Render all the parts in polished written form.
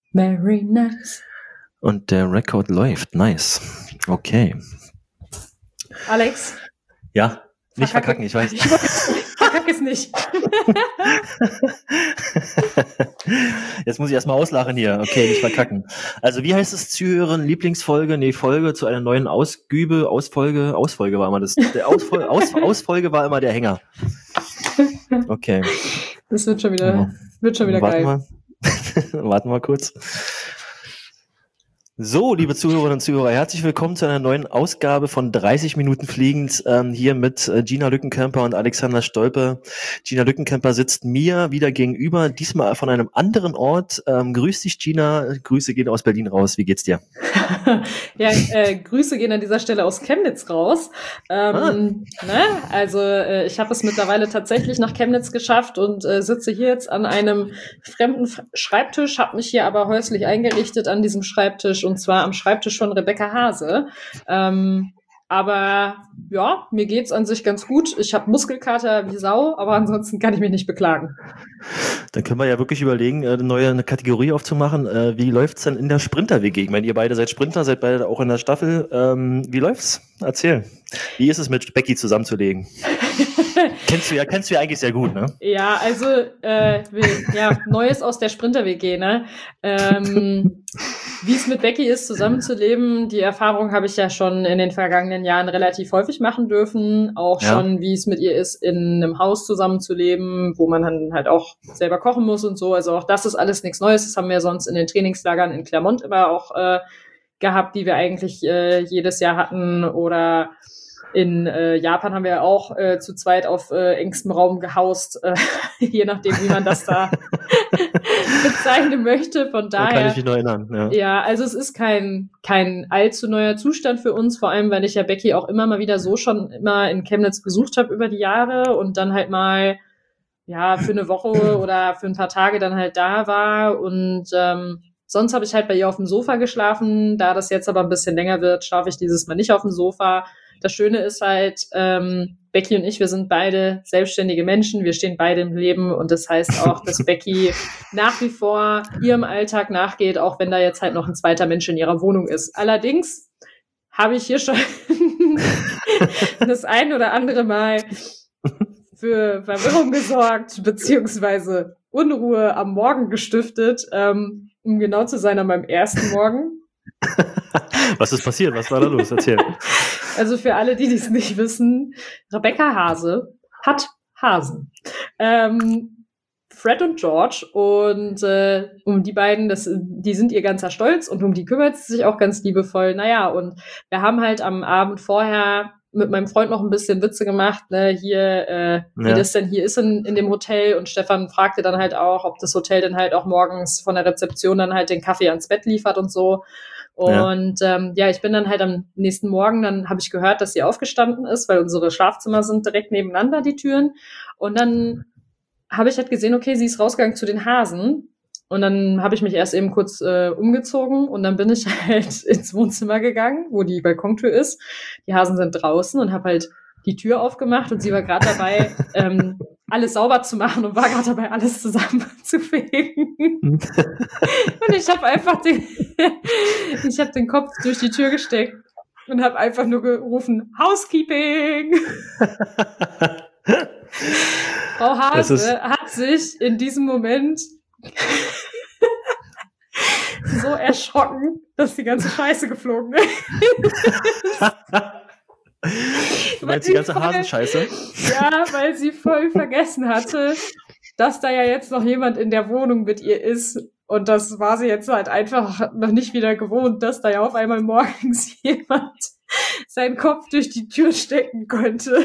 Very nice. Und der Rekord läuft. Nice. Okay. Alex? Ja, nicht verkacken, ich weiß. Verkack es nicht. Jetzt muss ich erstmal auslachen hier. Okay, nicht verkacken. Also wie heißt es, Zuhören, Lieblingsfolge? Nee, Folge zu einer neuen Ausfolge war immer das. Ausfolge war immer der Hänger. Okay. Das wird schon wieder geil. Warten wir kurz. So, liebe Zuhörerinnen und Zuhörer, herzlich willkommen zu einer neuen Ausgabe von 30 Minuten Fliegend, hier mit Gina Lückenkämper und Alexander Stolpe. Gina Lückenkämper sitzt mir wieder gegenüber, diesmal von einem anderen Ort. Grüß dich, Gina. Grüße gehen aus Berlin raus. Wie geht's dir? Ja, Grüße gehen an dieser Stelle aus Chemnitz raus. Also ich habe es mittlerweile tatsächlich nach Chemnitz geschafft und sitze hier jetzt an einem fremden Schreibtisch, habe mich hier aber häuslich eingerichtet an diesem Schreibtisch, und zwar am Schreibtisch von Rebecca Hase. Aber ja, mir geht's an sich ganz gut. Ich habe Muskelkater wie Sau, aber ansonsten kann ich mich nicht beklagen. Dann können wir ja wirklich überlegen, eine Kategorie aufzumachen. Wie läuft's denn in der Sprinter-WG? Ich meine, ihr beide seid Sprinter, seid beide auch in der Staffel. Wie läuft's? Erzähl. Wie ist es mit Becky zusammenzulegen? Kennst du ja eigentlich sehr gut, ne? Ja, also Neues aus der Sprinter-WG, ne? Wie es mit Becky ist, zusammenzuleben, die Erfahrung habe ich ja schon in den vergangenen Jahren relativ häufig machen dürfen. Auch schon, wie es mit ihr ist, in einem Haus zusammenzuleben, wo man dann halt auch selber kochen muss und so. Also auch das ist alles nichts Neues. Das haben wir sonst in den Trainingslagern in Clermont immer auch gehabt, die wir eigentlich jedes Jahr hatten. Oder in Japan haben wir auch zu zweit auf engstem Raum gehaust, je nachdem, wie man das da bezeichnen möchte. Von daher. Da kann ich mich noch erinnern. Ja, also es ist kein allzu neuer Zustand für uns, vor allem, weil ich ja Becky auch immer mal wieder so schon immer in Chemnitz besucht habe über die Jahre und dann halt mal für eine Woche oder für ein paar Tage dann halt da war. Und sonst habe ich halt bei ihr auf dem Sofa geschlafen. Da das jetzt aber ein bisschen länger wird, schlafe ich dieses Mal nicht auf dem Sofa. Das Schöne ist halt, Becky und ich, wir sind beide selbstständige Menschen, wir stehen beide im Leben und das heißt auch, dass Becky nach wie vor ihrem Alltag nachgeht, auch wenn da jetzt halt noch ein zweiter Mensch in ihrer Wohnung ist. Allerdings habe ich hier schon das ein oder andere Mal für Verwirrung gesorgt, beziehungsweise Unruhe am Morgen gestiftet, um genau zu sein, an meinem ersten Morgen. Was ist passiert? Was war da los? Erzähl. Also für alle, die es nicht wissen, Rebecca Hase hat Hasen. Fred und George, und um die beiden, die sind ihr ganzer Stolz und um die kümmert sie sich auch ganz liebevoll. Naja, und wir haben halt am Abend vorher mit meinem Freund noch ein bisschen Witze gemacht, ne, wie das denn hier ist in dem Hotel, und Stefan fragte dann halt auch, ob das Hotel dann halt auch morgens von der Rezeption dann halt den Kaffee ans Bett liefert und so. Und ich bin dann halt am nächsten Morgen, dann habe ich gehört, dass sie aufgestanden ist, weil unsere Schlafzimmer sind direkt nebeneinander, die Türen. Und dann habe ich halt gesehen, okay, sie ist rausgegangen zu den Hasen. Und dann habe ich mich erst eben kurz umgezogen und dann bin ich halt ins Wohnzimmer gegangen, wo die Balkontür ist. Die Hasen sind draußen, und habe halt die Tür aufgemacht und sie war gerade dabei, alles sauber zu machen und war gerade dabei, alles zusammenzufegen. Und ich habe einfach den Kopf durch die Tür gesteckt und habe einfach nur gerufen, Housekeeping! Frau Hase hat sich in diesem Moment so erschrocken, dass die ganze Scheiße geflogen ist. Du meinst die ganze Hasenscheiße? Ja, weil sie voll vergessen hatte, dass da ja jetzt noch jemand in der Wohnung mit ihr ist. Und das war sie jetzt halt einfach noch nicht wieder gewohnt, dass da ja auf einmal morgens jemand seinen Kopf durch die Tür stecken könnte.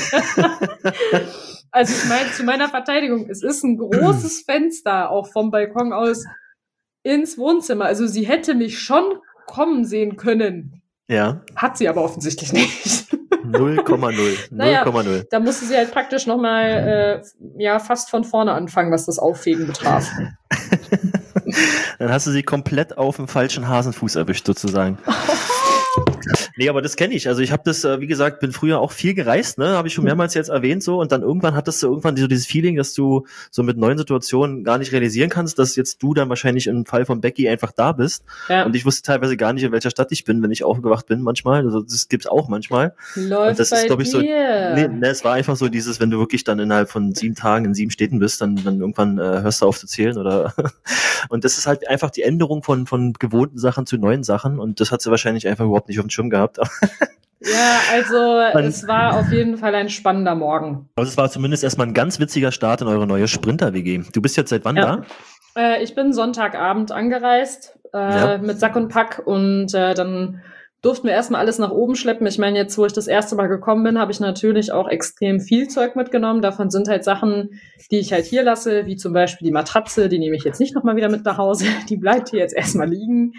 Also ich meine, zu meiner Verteidigung, es ist ein großes Fenster auch vom Balkon aus ins Wohnzimmer. Also sie hätte mich schon kommen sehen können. Ja. Hat sie aber offensichtlich nicht. 0,0. Naja, da musste sie halt praktisch nochmal fast von vorne anfangen, was das Auffegen betraf. Dann hast du sie komplett auf dem falschen Hasenfuß erwischt, sozusagen. Nee, aber das kenne ich. Also ich habe das, wie gesagt, bin früher auch viel gereist, ne, habe ich schon mehrmals jetzt erwähnt so. Und dann irgendwann hattest du irgendwann so dieses Feeling, dass du so mit neuen Situationen gar nicht realisieren kannst, dass jetzt du dann wahrscheinlich im Fall von Becky einfach da bist. Ja. Und ich wusste teilweise gar nicht, in welcher Stadt ich bin, wenn ich aufgewacht bin manchmal. Also das gibt's auch manchmal. Läuft und das bei ist, glaube ich, so. dir. Nee, ne, es war einfach so dieses, wenn du wirklich dann innerhalb von 7 Tagen in 7 Städten bist, dann irgendwann hörst du auf zu zählen oder. Und das ist halt einfach die Änderung von gewohnten Sachen zu neuen Sachen. Und das hat sie wahrscheinlich einfach überhaupt nicht auf dem Schirm gehabt. Ja, also es war auf jeden Fall ein spannender Morgen. Aber es war zumindest erstmal ein ganz witziger Start in eure neue Sprinter-WG. Du bist jetzt seit wann da? Ich bin Sonntagabend angereist mit Sack und Pack und dann durften wir erstmal alles nach oben schleppen. Ich meine, jetzt, wo ich das erste Mal gekommen bin, habe ich natürlich auch extrem viel Zeug mitgenommen. Davon sind halt Sachen, die ich halt hier lasse, wie zum Beispiel die Matratze, die nehme ich jetzt nicht nochmal wieder mit nach Hause. Die bleibt hier jetzt erstmal liegen.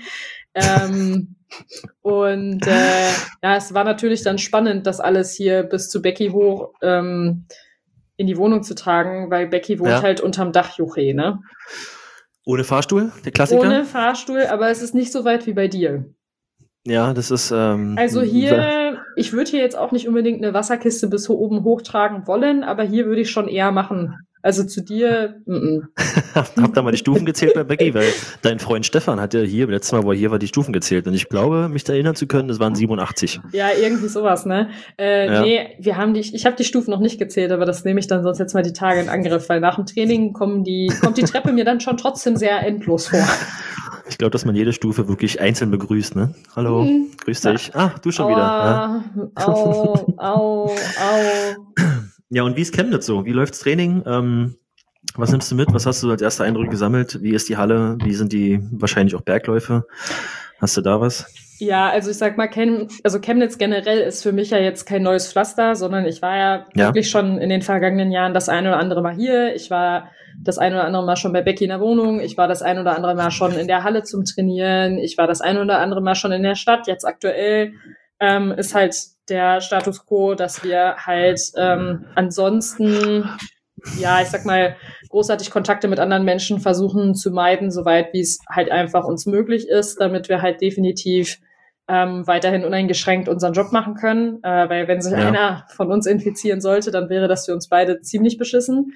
Und es war natürlich dann spannend, das alles hier bis zu Becky hoch in die Wohnung zu tragen, weil Becky wohnt halt unterm Dach, Juche, ne? Ohne Fahrstuhl, der Klassiker? Ohne Fahrstuhl, aber es ist nicht so weit wie bei dir. Ja, das ist. Also hier, ich würde hier jetzt auch nicht unbedingt eine Wasserkiste bis oben hochtragen wollen, aber hier würde ich schon eher machen. Also zu dir. Hab da mal die Stufen gezählt bei Becky, weil dein Freund Stefan hat ja hier, letztes Mal, wo er hier war, die Stufen gezählt. Und ich glaube, mich da erinnern zu können, das waren 87. Ja, irgendwie sowas, ne? Nee, ich habe die Stufen noch nicht gezählt, aber das nehme ich dann sonst jetzt mal die Tage in Angriff, weil nach dem Training kommt die Treppe mir dann schon trotzdem sehr endlos vor. Ich glaube, dass man jede Stufe wirklich einzeln begrüßt, ne? Hallo, grüß dich. Ah, du schon wieder. Au. Ja, und wie ist Chemnitz so? Wie läuft's Training? Was nimmst du mit? Was hast du als erster Eindruck gesammelt? Wie ist die Halle? Wie sind die wahrscheinlich auch Bergläufe? Hast du da was? Ja, also ich sag mal, Chemnitz generell ist für mich ja jetzt kein neues Pflaster, sondern ich war ja wirklich schon in den vergangenen Jahren das ein oder andere Mal hier. Ich war das ein oder andere Mal schon bei Becky in der Wohnung. Ich war das ein oder andere Mal schon in der Halle zum Trainieren. Ich war das ein oder andere Mal schon in der Stadt. Jetzt aktuell ist halt der Status quo, dass wir halt ansonsten, ja, ich sag mal, großartig Kontakte mit anderen Menschen versuchen zu meiden, soweit wie es halt einfach uns möglich ist, damit wir halt definitiv weiterhin uneingeschränkt unseren Job machen können, weil wenn sich einer von uns infizieren sollte, dann wäre das für uns beide ziemlich beschissen.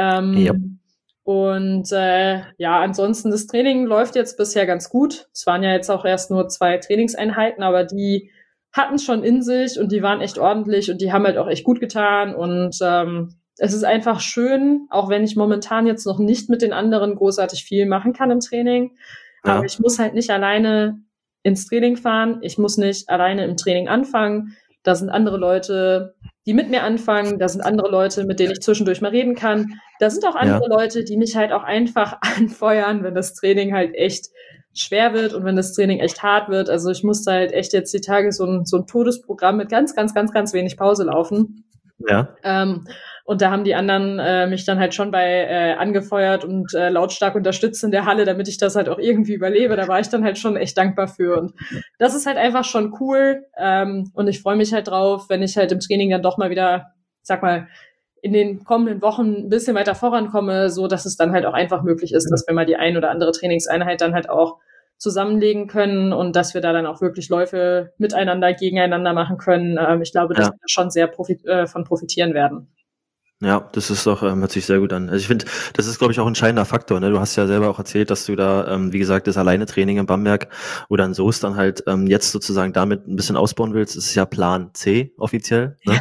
Und ansonsten das Training läuft jetzt bisher ganz gut. Es waren ja jetzt auch erst nur 2 Trainingseinheiten, aber die hatten es schon in sich und die waren echt ordentlich und die haben halt auch echt gut getan und es ist einfach schön, auch wenn ich momentan jetzt noch nicht mit den anderen großartig viel machen kann im Training, aber ich muss halt nicht alleine ins Training fahren, ich muss nicht alleine im Training anfangen, da sind andere Leute, die mit mir anfangen, da sind andere Leute, mit denen ich zwischendurch mal reden kann, da sind auch andere Leute, die mich halt auch einfach anfeuern, wenn das Training halt echt schwer wird und wenn das Training echt hart wird. Also ich musste halt echt jetzt die Tage so ein Todesprogramm mit ganz, ganz, ganz, ganz wenig Pause laufen. Ja. Und da haben die anderen mich dann halt schon bei angefeuert und lautstark unterstützt in der Halle, damit ich das halt auch irgendwie überlebe. Da war ich dann halt schon echt dankbar für. Und das ist halt einfach schon cool. Und ich freue mich halt drauf, wenn ich halt im Training dann doch mal wieder, sag mal, in den kommenden Wochen ein bisschen weiter vorankomme, so dass es dann halt auch einfach möglich ist, dass wir mal die ein oder andere Trainingseinheit dann halt auch zusammenlegen können und dass wir da dann auch wirklich Läufe miteinander, gegeneinander machen können. Ich glaube, dass wir da schon sehr von profitieren werden. Ja, das ist doch, hört sich sehr gut an. Also ich finde, das ist, glaube ich, auch ein entscheidender Faktor. Ne? Du hast ja selber auch erzählt, dass du da, wie gesagt, das Alleine-Training in Bamberg oder in Soest dann halt jetzt sozusagen damit ein bisschen ausbauen willst. Das ist ja Plan C offiziell. Ne?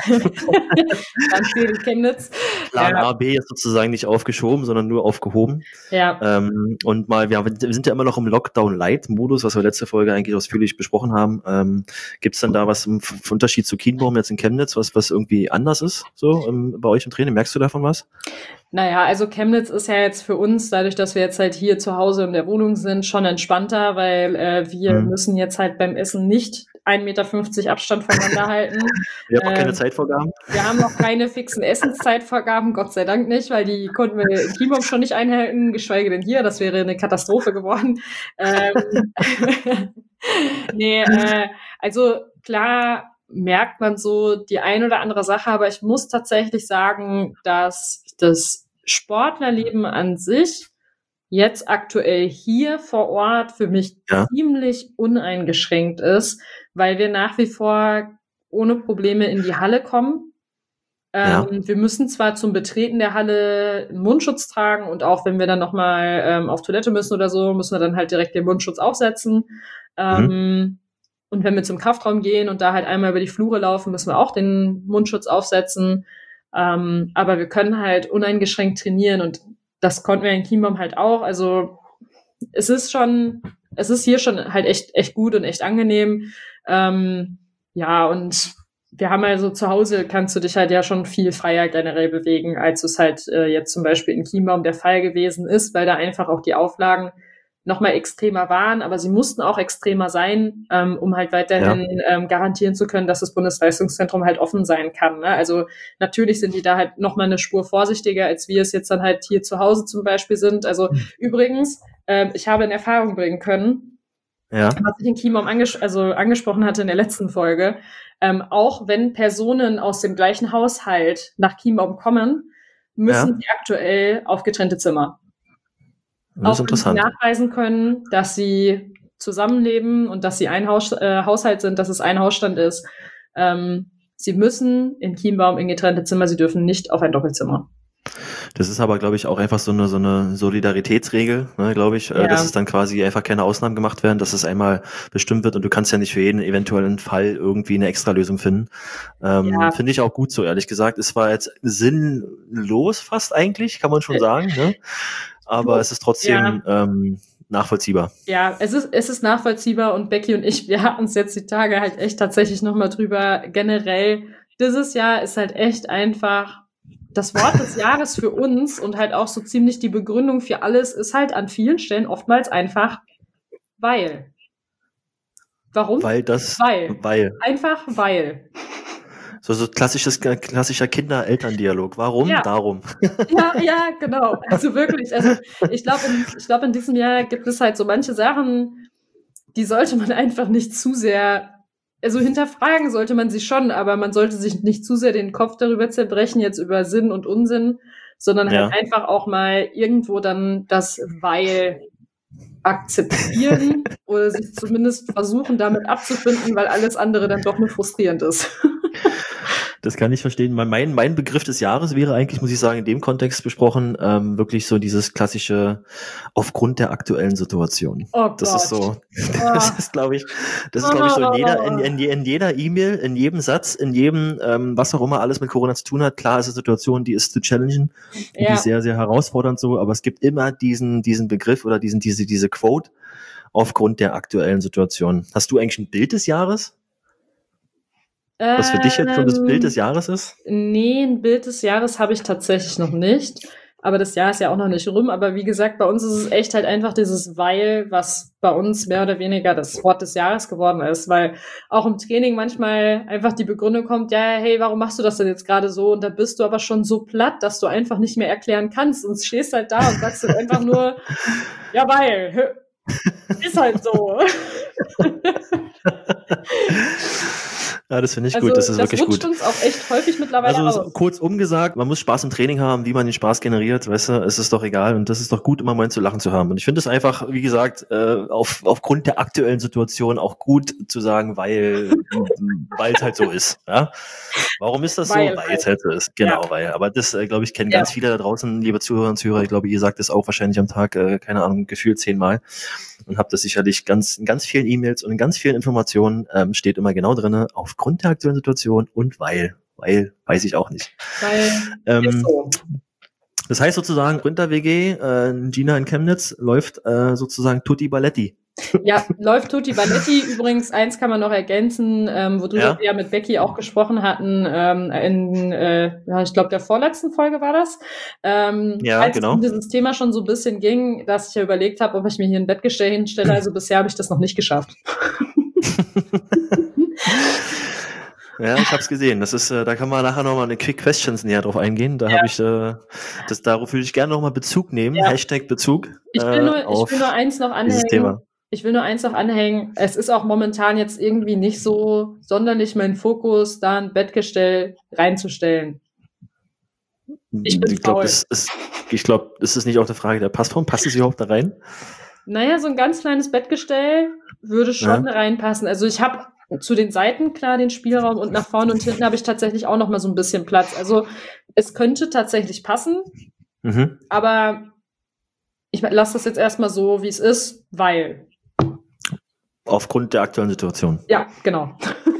Plan C in Chemnitz. Plan A, B ist sozusagen nicht aufgeschoben, sondern nur aufgehoben. Ja. Und mal, wir sind ja immer noch im Lockdown-Light-Modus, was wir letzte Folge eigentlich ausführlich besprochen haben. Gibt es dann da was im Unterschied zu Kienbaum jetzt in Chemnitz, was irgendwie anders ist, so bei euch im Training? Merkst du davon was? Naja, also Chemnitz ist ja jetzt für uns, dadurch, dass wir jetzt halt hier zu Hause in der Wohnung sind, schon entspannter, weil wir müssen jetzt halt beim Essen nicht 1,50 Meter Abstand voneinander halten. Wir haben auch keine Zeitvorgaben. Wir haben noch keine fixen Essenszeitvorgaben, Gott sei Dank nicht, weil die konnten wir in Kienbaum schon nicht einhalten, geschweige denn hier, das wäre eine Katastrophe geworden. Also klar merkt man so die ein oder andere Sache, aber ich muss tatsächlich sagen, dass das Sportlerleben an sich jetzt aktuell hier vor Ort für mich ziemlich uneingeschränkt ist, weil wir nach wie vor ohne Probleme in die Halle kommen. Wir müssen zwar zum Betreten der Halle einen Mundschutz tragen und auch wenn wir dann nochmal auf Toilette müssen oder so, müssen wir dann halt direkt den Mundschutz aufsetzen. Und wenn wir zum Kraftraum gehen und da halt einmal über die Flure laufen, müssen wir auch den Mundschutz aufsetzen. Aber wir können halt uneingeschränkt trainieren und das konnten wir in Chiembaum halt auch. Also es ist hier schon halt echt gut und echt angenehm. Ja, und wir haben also zu Hause kannst du dich halt ja schon viel freier generell bewegen, als es halt jetzt zum Beispiel in Chiembaum der Fall gewesen ist, weil da einfach auch die Auflagen nochmal extremer waren, aber sie mussten auch extremer sein, um halt weiterhin garantieren zu können, dass das Bundesleistungszentrum halt offen sein kann. Ne? Also natürlich sind die da halt nochmal eine Spur vorsichtiger, als wir es jetzt dann halt hier zu Hause zum Beispiel sind. Also übrigens, ich habe in Erfahrung bringen können, was ich in Chiembaum angesprochen hatte in der letzten Folge, auch wenn Personen aus dem gleichen Haushalt nach Chiembaum kommen, müssen sie aktuell auf getrennte Zimmer. Das ist interessant. Wenn sie nachweisen können, dass sie zusammenleben und dass sie ein Haushalt sind, dass es ein Hausstand ist. Sie müssen in Chiembaum in getrennte Zimmer, sie dürfen nicht auf ein Doppelzimmer. Das ist aber, glaube ich, auch einfach so eine Solidaritätsregel, ne, glaube ich, dass es dann quasi einfach keine Ausnahmen gemacht werden, dass es einmal bestimmt wird und du kannst ja nicht für jeden eventuellen Fall irgendwie eine Extralösung finden. Finde ich auch gut so, ehrlich gesagt. Es war jetzt sinnlos fast eigentlich, kann man schon sagen, ne? Aber es ist trotzdem nachvollziehbar. Ja, es ist nachvollziehbar und Becky und ich, wir hatten es jetzt die Tage halt echt tatsächlich nochmal drüber. Generell, dieses Jahr ist halt echt einfach das Wort des Jahres für uns und halt auch so ziemlich die Begründung für alles ist halt an vielen Stellen oftmals einfach weil. Warum? Weil. Einfach weil. So klassischer Kinder-Eltern-Dialog. Warum? Ja. Darum. Ja, genau. Also wirklich. Also ich glaube, in diesem Jahr gibt es halt so manche Sachen, die sollte man einfach nicht zu sehr, also hinterfragen sollte man sie schon, aber man sollte sich nicht zu sehr den Kopf darüber zerbrechen, jetzt über Sinn und Unsinn, sondern halt einfach auch mal irgendwo dann das Weil akzeptieren oder sich zumindest versuchen, damit abzufinden, weil alles andere dann doch nur frustrierend ist. Das kann ich verstehen. Mein Begriff des Jahres wäre eigentlich, muss ich sagen, in dem Kontext besprochen, wirklich so dieses klassische aufgrund der aktuellen Situation. Oh das Gott. Ist so, das ist, glaube ich, so in jeder E-Mail, in jedem Satz, in jedem, was auch immer alles mit Corona zu tun hat. Klar ist eine Situation, die ist zu challengen, die ist sehr, sehr herausfordernd so, aber es gibt immer diesen Begriff oder diese Quote aufgrund der aktuellen Situation. Hast du eigentlich ein Bild des Jahres? Was für dich jetzt so das Bild des Jahres ist? Nee, ein Bild des Jahres habe ich tatsächlich noch nicht. Aber das Jahr ist ja auch noch nicht rum. Aber wie gesagt, bei uns ist es echt halt einfach dieses Weil, was bei uns mehr oder weniger das Wort des Jahres geworden ist. Weil auch im Training manchmal einfach die Begründung kommt, ja, hey, warum machst du das denn jetzt gerade so? Und da bist du aber schon so platt, dass du einfach nicht mehr erklären kannst. Und stehst halt da und sagst dann einfach nur, ja, weil, ist halt so. Ja, das finde ich gut, das ist wirklich gut. Das rutscht uns auch echt häufig mittlerweile aus. Kurz umgesagt, man muss Spaß im Training haben, wie man den Spaß generiert, weißt du, es ist doch egal und das ist doch gut, immer mal zu lachen zu haben. Und ich finde es einfach, wie gesagt, aufgrund der aktuellen Situation auch gut zu sagen, weil es halt so ist. Ja? Warum ist das so? Weil es halt so ist. Genau, weil. Aber das, glaube ich, kennen ganz viele da draußen, liebe Zuhörer und Zuhörer. Ich glaube, ihr sagt das auch wahrscheinlich am Tag, keine Ahnung, gefühlt 10-mal. Und habt das sicherlich in ganz vielen E-Mails und in ganz vielen Informationen steht immer genau drinne, aufgrund der aktuellen Situation und weil weiß ich auch nicht. Weil ist so. Das heißt sozusagen, Winter-WG, Gina in Chemnitz läuft sozusagen Tutti Balletti. Ja, läuft Tutti Balletti. Übrigens, eins kann man noch ergänzen, worüber wir ja mit Becky auch gesprochen hatten, ich glaube, der vorletzten Folge war das. Als es um dieses Thema schon so ein bisschen ging, dass ich ja überlegt habe, ob ich mir hier ein Bettgestell hinstelle. Also bisher habe ich das noch nicht geschafft. Ja, ich habe es gesehen. Das ist, da kann man nachher nochmal eine Quick Questions näher drauf eingehen. Da habe ich, darauf würde ich gerne nochmal Bezug nehmen. Ja. Hashtag Bezug. Ich will nur eins noch anhängen. Thema. Ich will nur eins noch anhängen. Es ist auch momentan jetzt irgendwie nicht so sonderlich mein Fokus, da ein Bettgestell reinzustellen. Ich bin faul. Ich glaube, ist es nicht auch eine Frage der Passform? Passt es überhaupt da rein? Naja, so ein ganz kleines Bettgestell würde schon reinpassen. Also ich habe zu den Seiten klar den Spielraum und nach vorne und hinten habe ich tatsächlich auch noch mal so ein bisschen Platz. Also es könnte tatsächlich passen, aber ich lasse das jetzt erstmal so, wie es ist, weil. Aufgrund der aktuellen Situation. Ja, genau.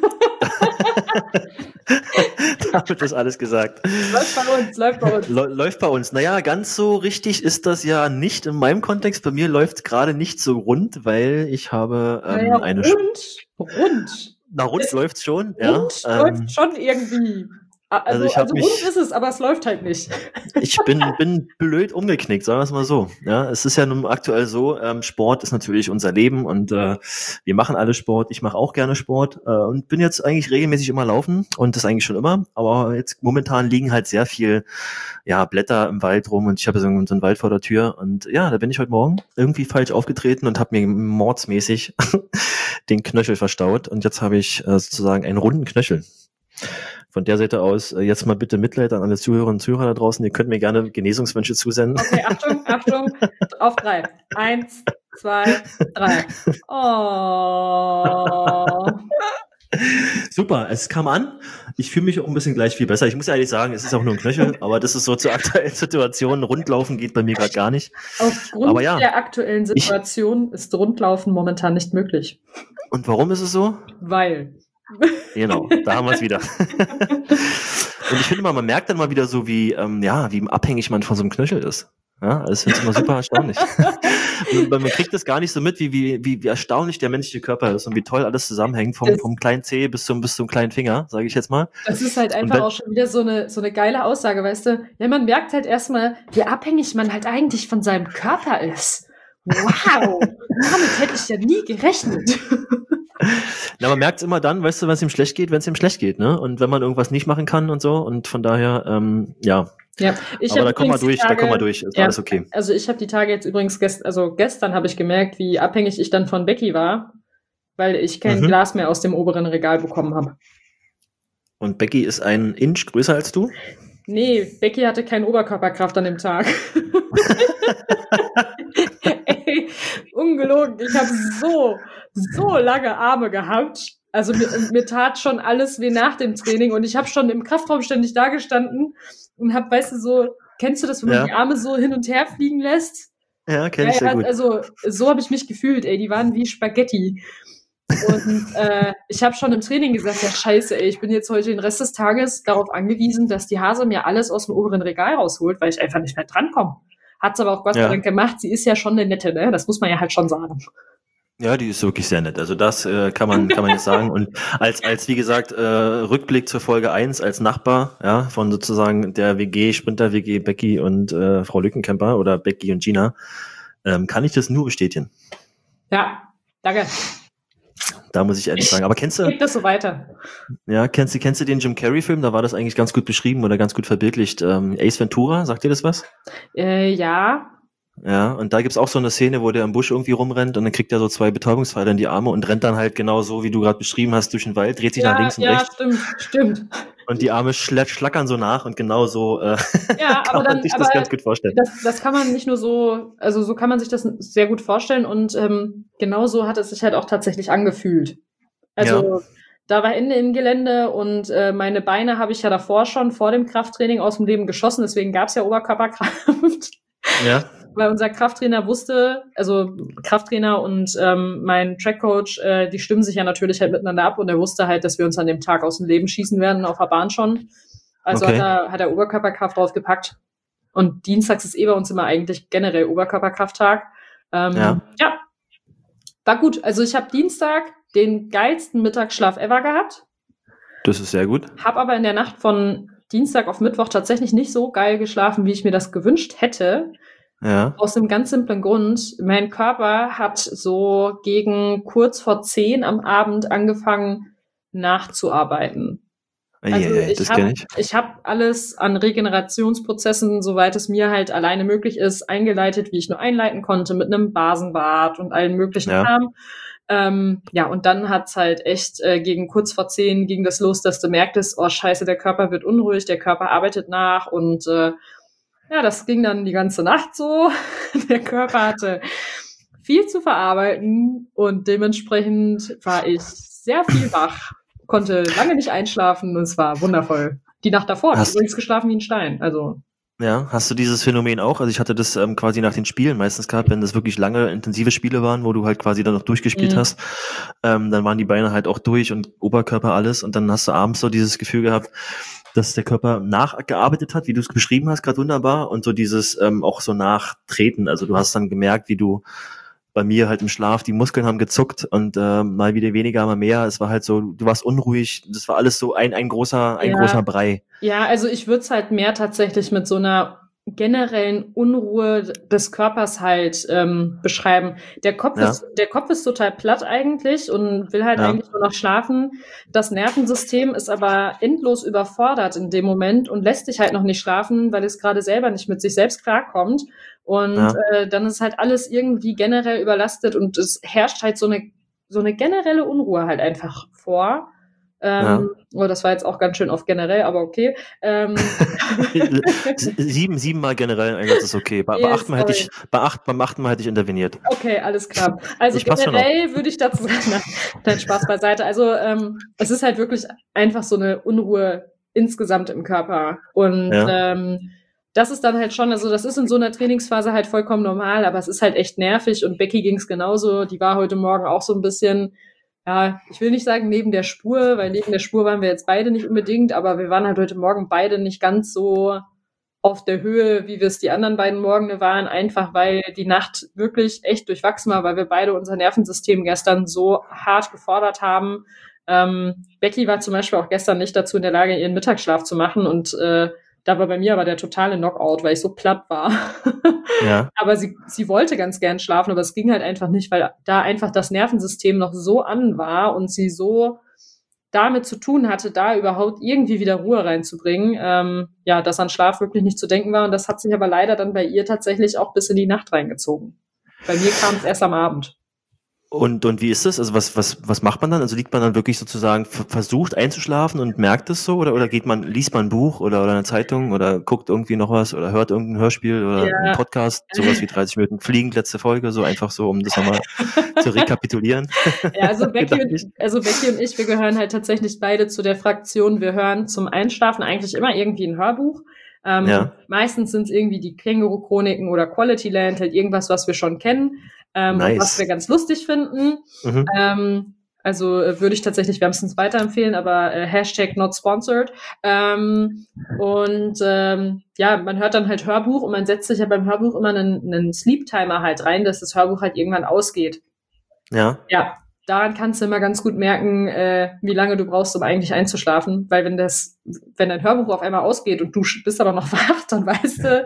Damit ist alles gesagt. Läuft bei uns. Naja, ganz so richtig ist das ja nicht in meinem Kontext. Bei mir läuft es gerade nicht so rund, weil ich habe eine... Rund. Na, rund läuft's schon. Rund läuft schon irgendwie. Also rund ist es, aber es läuft halt nicht. Ich bin blöd umgeknickt, sagen wir es mal so. Ja, es ist ja nun aktuell so, Sport ist natürlich unser Leben und wir machen alle Sport. Ich mache auch gerne Sport und bin jetzt eigentlich regelmäßig immer laufen und das eigentlich schon immer. Aber jetzt momentan liegen halt sehr viel Blätter im Wald rum und ich habe so einen Wald vor der Tür und ja, da bin ich heute Morgen irgendwie falsch aufgetreten und habe mir mordsmäßig den Knöchel verstaut und jetzt habe ich sozusagen einen runden Knöchel. Von der Seite aus jetzt mal bitte Mitleid an alle Zuhörerinnen und Zuhörer da draußen. Ihr könnt mir gerne Genesungswünsche zusenden. Okay, Achtung, auf 3. 1, 2, 3. Oh. Super, es kam an. Ich fühle mich auch ein bisschen gleich viel besser. Ich muss ja ehrlich sagen, es ist auch nur ein Knöchel, aber das ist so zur aktuellen Situation. Rundlaufen geht bei mir gerade gar nicht. Aufgrund der aktuellen Situation ist Rundlaufen momentan nicht möglich. Und warum ist es so? Weil. Genau, da haben wir es wieder. Und ich finde mal, man merkt dann mal wieder so, wie abhängig man von so einem Knöchel ist. Ja, das finde ich immer super erstaunlich. Man kriegt das gar nicht so mit, wie erstaunlich der menschliche Körper ist und wie toll alles zusammenhängt, vom kleinen Zeh bis zum kleinen Finger, sage ich jetzt mal. Das ist halt einfach auch schon wieder so eine geile Aussage, weißt du? Ja, man merkt halt erstmal, wie abhängig man halt eigentlich von seinem Körper ist. Wow, damit hätte ich ja nie gerechnet. Na, man merkt es immer dann, weißt du, wenn es ihm schlecht geht, ne? Und wenn man irgendwas nicht machen kann und so. Und von daher, Ja, aber da kommen wir durch, ist alles okay. Also ich habe die Tage jetzt übrigens, gestern habe ich gemerkt, wie abhängig ich dann von Becky war, weil ich kein Glas mehr aus dem oberen Regal bekommen habe. Und Becky ist einen Inch größer als du? Nee, Becky hatte keine Oberkörperkraft an dem Tag. Ey, ungelogen, ich habe so lange Arme gehabt. Also mir tat schon alles weh nach dem Training und ich habe schon im Kraftraum ständig da gestanden und habe, weißt du, so, kennst du das, wenn man die Arme so hin und her fliegen lässt? Ja, kenn ich sehr gut. Also so habe ich mich gefühlt, ey, die waren wie Spaghetti. Und ich habe schon im Training gesagt, ja scheiße, ey, ich bin jetzt heute den Rest des Tages darauf angewiesen, dass die Hase mir alles aus dem oberen Regal rausholt, weil ich einfach nicht mehr drankomme. Hat's aber auch Gott sei Dank gemacht. Sie ist ja schon eine nette, ne? Das muss man ja halt schon sagen. Ja, die ist wirklich sehr nett. Also das kann man jetzt sagen. Und als wie gesagt, Rückblick zur Folge 1 als Nachbar, ja, von sozusagen der WG, Sprinter-WG Becky und Frau Lückenkämper oder Becky und Gina, kann ich das nur bestätigen. Ja, danke. Da muss ich ehrlich sagen. Aber kennst du? Geht das so weiter? Ja, kennst du den Jim Carrey-Film? Da war das eigentlich ganz gut beschrieben oder ganz gut verbildlicht. Ace Ventura, sagt dir das was? Ja. Ja, und da gibt's auch so eine Szene, wo der im Busch irgendwie rumrennt und dann kriegt er so 2 Betäubungspfeile in die Arme und rennt dann halt genau so, wie du gerade beschrieben hast, durch den Wald, dreht sich nach links und rechts. Ja, stimmt. Und die Arme schlackern so nach und genau so kann man sich das ganz gut vorstellen. Das kann man nicht nur so, also so kann man sich das sehr gut vorstellen und genau so hat es sich halt auch tatsächlich angefühlt. Also da war Ende im Gelände und meine Beine habe ich ja davor schon vor dem Krafttraining aus dem Leben geschossen, deswegen gab's ja Oberkörperkraft. Ja. Weil unser Krafttrainer wusste, also Krafttrainer und mein Trackcoach, die stimmen sich ja natürlich halt miteinander ab und er wusste halt, dass wir uns an dem Tag aus dem Leben schießen werden, auf der Bahn schon. Also hat er Oberkörperkraft draufgepackt. Und dienstags ist bei uns immer eigentlich generell Oberkörperkrafttag. Ja, war gut. Also ich habe Dienstag den geilsten Mittagsschlaf ever gehabt. Das ist sehr gut. Hab aber in der Nacht von Dienstag auf Mittwoch tatsächlich nicht so geil geschlafen, wie ich mir das gewünscht hätte. Ja. Aus einem ganz simplen Grund. Mein Körper hat so gegen kurz vor 10 am Abend angefangen nachzuarbeiten. Also das kenne ich. ich hab alles an Regenerationsprozessen, soweit es mir halt alleine möglich ist, eingeleitet, wie ich nur einleiten konnte, mit einem Basenbad und allen möglichen Ja. Kram. Ja, und dann hat's halt echt gegen kurz vor 10 ging das los, dass du merktest, oh scheiße, der Körper wird unruhig, der Körper arbeitet nach und ja, das ging dann die ganze Nacht so. Der Körper hatte viel zu verarbeiten und dementsprechend war ich sehr viel wach, konnte lange nicht einschlafen und es war wundervoll. Die Nacht davor habe ich übrigens geschlafen wie ein Stein. Also Ja, hast du dieses Phänomen auch? Also ich hatte das quasi nach den Spielen meistens gehabt, wenn das wirklich lange, intensive Spiele waren, wo du halt quasi dann noch durchgespielt hast, dann waren die Beine halt auch durch und Oberkörper alles und dann hast du abends so dieses Gefühl gehabt, dass der Körper nachgearbeitet hat, wie du es beschrieben hast, gerade wunderbar, und so dieses auch so Nachtreten. Also du hast dann gemerkt, wie du bei mir halt im Schlaf, die Muskeln haben gezuckt und mal wieder weniger, mal mehr. Es war halt so, du warst unruhig. Das war alles so ein großer Brei. Ja, also ich würde es halt mehr tatsächlich mit so einer generellen Unruhe des Körpers halt beschreiben. Der Kopf ist total platt eigentlich und will halt eigentlich nur noch schlafen. Das Nervensystem ist aber endlos überfordert in dem Moment und lässt sich halt noch nicht schlafen, weil es gerade selber nicht mit sich selbst klarkommt. Und dann ist halt alles irgendwie generell überlastet und es herrscht halt so eine generelle Unruhe halt einfach vor. Oh, das war jetzt auch ganz schön oft generell, aber okay. Siebenmal generell, das ist okay. Beim achten Mal hätte ich interveniert. Okay, alles klar. Also generell würde ich dazu sagen, nein, Spaß beiseite. Also es ist halt wirklich einfach so eine Unruhe insgesamt im Körper. Und das ist dann halt schon, also das ist in so einer Trainingsphase halt vollkommen normal, aber es ist halt echt nervig und Becky ging's genauso. Die war heute Morgen auch so ein bisschen, ja, ich will nicht sagen neben der Spur, weil neben der Spur waren wir jetzt beide nicht unbedingt, aber wir waren halt heute Morgen beide nicht ganz so auf der Höhe, wie wir es die anderen beiden Morgene waren, einfach weil die Nacht wirklich echt durchwachsen war, weil wir beide unser Nervensystem gestern so hart gefordert haben. Becky war zum Beispiel auch gestern nicht dazu in der Lage, ihren Mittagsschlaf zu machen und da war bei mir aber der totale Knockout, weil ich so platt war. Ja. Aber sie wollte ganz gern schlafen, aber es ging halt einfach nicht, weil da einfach das Nervensystem noch so an war und sie so damit zu tun hatte, da überhaupt irgendwie wieder Ruhe reinzubringen, ja, dass an Schlaf wirklich nicht zu denken war. Und das hat sich aber leider dann bei ihr tatsächlich auch bis in die Nacht reingezogen. Bei mir kam es erst am Abend. Und wie ist das? Also was macht man dann? Also liegt man dann wirklich sozusagen versucht einzuschlafen und merkt es so? Oder liest man ein Buch oder eine Zeitung oder guckt irgendwie noch was oder hört irgendein Hörspiel oder einen Podcast, sowas wie 30 Minuten fliegend, letzte Folge, so einfach so, um das nochmal zu rekapitulieren? Ja, also Becky und ich, wir gehören halt tatsächlich beide zu der Fraktion, wir hören zum Einschlafen eigentlich immer irgendwie ein Hörbuch. Meistens sind es irgendwie die Känguru-Chroniken oder Quality Land, halt irgendwas, was wir schon kennen. Nice. Was wir ganz lustig finden. Also würde ich tatsächlich wärmstens weiterempfehlen, aber Hashtag not sponsored. Ja, man hört dann halt Hörbuch und man setzt sich ja beim Hörbuch immer einen Sleep-Timer halt rein, dass das Hörbuch halt irgendwann ausgeht. Ja, daran kannst du immer ganz gut merken, wie lange du brauchst, um eigentlich einzuschlafen, weil wenn dein Hörbuch auf einmal ausgeht und du bist aber noch wach, dann weißt du,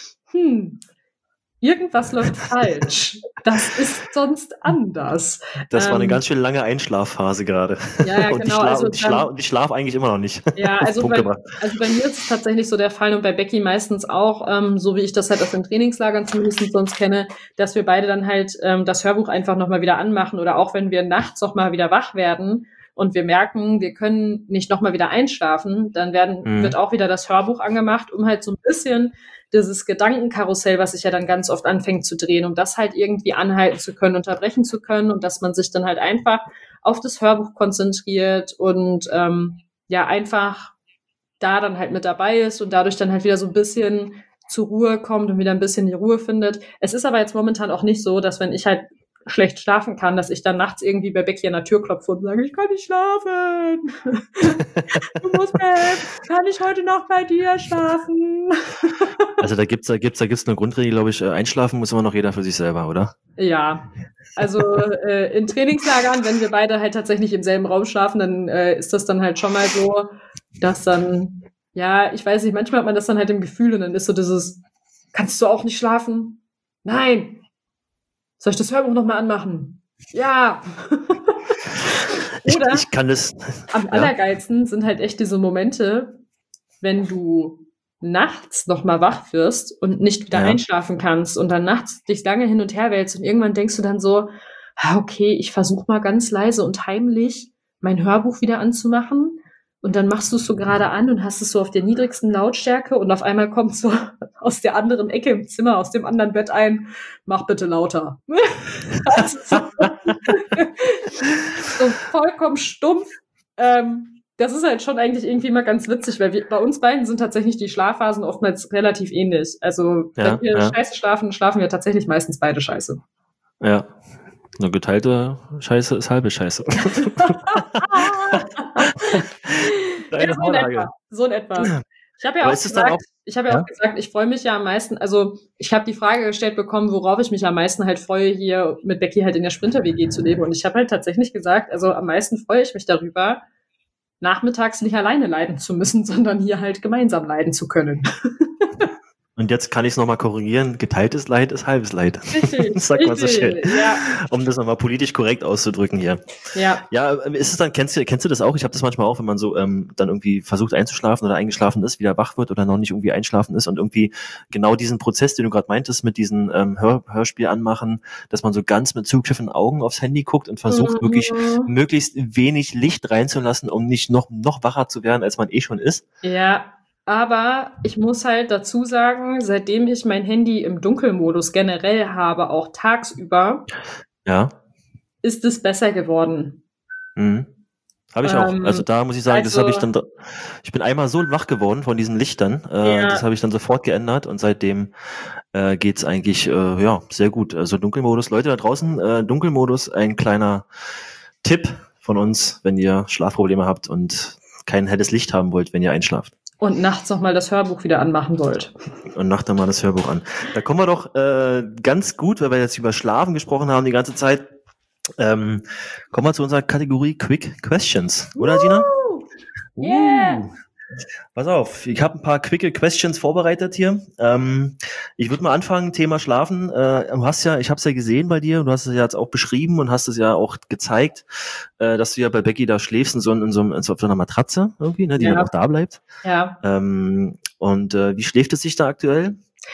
irgendwas läuft falsch. Das ist sonst anders. Das war eine ganz schön lange Einschlafphase gerade. Ja, und genau. Ich schlaf eigentlich immer noch nicht. Ja, also bei mir ist es tatsächlich so der Fall und bei Becky meistens auch, so wie ich das halt aus den Trainingslagern zumindest sonst kenne, dass wir beide dann halt das Hörbuch einfach nochmal wieder anmachen oder auch wenn wir nachts nochmal wieder wach werden und wir merken, wir können nicht nochmal wieder einschlafen, dann wird auch wieder das Hörbuch angemacht, um halt so ein bisschen dieses Gedankenkarussell, was sich ja dann ganz oft anfängt zu drehen, um das halt irgendwie anhalten zu können, unterbrechen zu können und dass man sich dann halt einfach auf das Hörbuch konzentriert und einfach da dann halt mit dabei ist und dadurch dann halt wieder so ein bisschen zur Ruhe kommt und wieder ein bisschen die Ruhe findet. Es ist aber jetzt momentan auch nicht so, dass wenn ich halt schlecht schlafen kann, dass ich dann nachts irgendwie bei Becky an der Tür klopfe und sage, ich kann nicht schlafen. Du musst mir helfen. Kann ich heute Nacht bei dir schlafen? Also da gibt's eine Grundregel, glaube ich, einschlafen muss immer noch jeder für sich selber, oder? Ja, also in Trainingslagern, wenn wir beide halt tatsächlich im selben Raum schlafen, dann ist das dann halt schon mal so, dass dann, ja, ich weiß nicht, manchmal hat man das dann halt im Gefühl und dann ist so dieses, kannst du auch nicht schlafen? Nein! Soll ich das Hörbuch nochmal anmachen? Ja! Oder ich kann das. am allergeilsten sind halt echt diese Momente, wenn du nachts noch mal wach wirst und nicht wieder einschlafen kannst und dann nachts dich lange hin und her wälzt und irgendwann denkst du dann so, okay, ich versuche mal ganz leise und heimlich mein Hörbuch wieder anzumachen und dann machst du es so gerade an und hast es so auf der niedrigsten Lautstärke und auf einmal kommt so aus der anderen Ecke im Zimmer, aus dem anderen Bett ein, mach bitte lauter. Also so vollkommen stumpf. Das ist halt schon eigentlich irgendwie mal ganz witzig, weil bei uns beiden sind tatsächlich die Schlafphasen oftmals relativ ähnlich. Also wenn wir scheiße schlafen, schlafen wir tatsächlich meistens beide scheiße. Ja. Eine geteilte Scheiße ist halbe Scheiße. Ja, so in etwa. Ich habe ja auch gesagt, ich freue mich ja am meisten, also ich habe die Frage gestellt bekommen, worauf ich mich am meisten halt freue, hier mit Becky halt in der Sprinter-WG zu leben. Und ich habe halt tatsächlich gesagt, also am meisten freue ich mich darüber, nachmittags nicht alleine leiden zu müssen, sondern hier halt gemeinsam leiden zu können. Und jetzt kann ich es nochmal korrigieren. Geteiltes Leid ist halbes Leid. Richtig, Sag mal so schön. Ja. Um das nochmal politisch korrekt auszudrücken hier. Ja. Ja, ist es dann, kennst du das auch? Ich habe das manchmal auch, wenn man so dann irgendwie versucht einzuschlafen oder eingeschlafen ist, wieder wach wird oder noch nicht irgendwie einschlafen ist und irgendwie genau diesen Prozess, den du gerade meintest, mit diesen Hörspiel anmachen, dass man so ganz mit zugekniffenen Augen aufs Handy guckt und versucht wirklich möglichst wenig Licht reinzulassen, um nicht noch wacher zu werden, als man eh schon ist. Ja. Aber ich muss halt dazu sagen, seitdem ich mein Handy im Dunkelmodus generell habe, auch tagsüber, ist es besser geworden. Mhm. Habe ich auch. Also da muss ich sagen, das habe ich dann, ich bin einmal so wach geworden von diesen Lichtern, das habe ich dann sofort geändert und seitdem geht's eigentlich sehr gut. Also Dunkelmodus, Leute da draußen, Dunkelmodus, ein kleiner Tipp von uns, wenn ihr Schlafprobleme habt und kein helles Licht haben wollt, wenn ihr einschlaft. Und nachts nochmal das Hörbuch wieder anmachen wollt. Und nachts nochmal das Hörbuch an. Da kommen wir doch ganz gut, weil wir jetzt über Schlafen gesprochen haben die ganze Zeit, kommen wir zu unserer Kategorie Quick Questions. Oder, Gina? Yeah! Pass auf, ich habe ein paar Quick Questions vorbereitet hier. Ich würde mal anfangen, Thema Schlafen. Du hast ja, ich habe es ja gesehen bei dir, du hast es ja jetzt auch beschrieben und hast es ja auch gezeigt, dass du ja bei Becky da schläfst auf so einer Matratze irgendwie, ne, die dann auch da bleibt. Ja. Und wie schläft es sich da aktuell?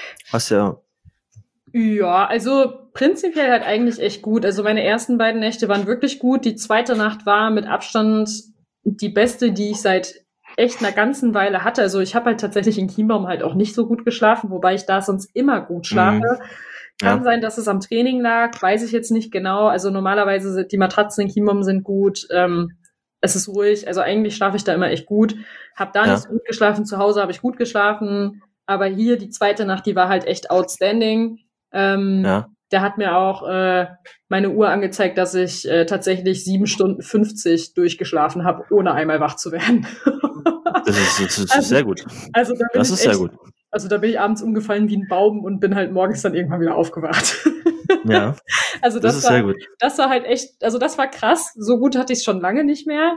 Ja, also prinzipiell halt eigentlich echt gut. Also meine ersten beiden Nächte waren wirklich gut. Die zweite Nacht war mit Abstand die beste, die ich seit echt einer ganzen Weile hatte. Also ich habe halt tatsächlich in Chiembaum halt auch nicht so gut geschlafen, wobei ich da sonst immer gut schlafe. Kann sein, dass es am Training lag, weiß ich jetzt nicht genau. Also normalerweise sind die Matratzen in Chiembaum sind gut. Es ist ruhig. Also eigentlich schlafe ich da immer echt gut. Hab da nicht so gut geschlafen. Zu Hause habe ich gut geschlafen. Aber hier die zweite Nacht, die war halt echt outstanding. Der hat mir auch meine Uhr angezeigt, dass ich tatsächlich 7 Stunden 50 durchgeschlafen habe, ohne einmal wach zu werden. Das ist sehr gut. Also da bin ich abends umgefallen wie ein Baum und bin halt morgens dann irgendwann wieder aufgewacht. Ja. Also das ist sehr gut. Das war halt echt, also das war krass. So gut hatte ich es schon lange nicht mehr.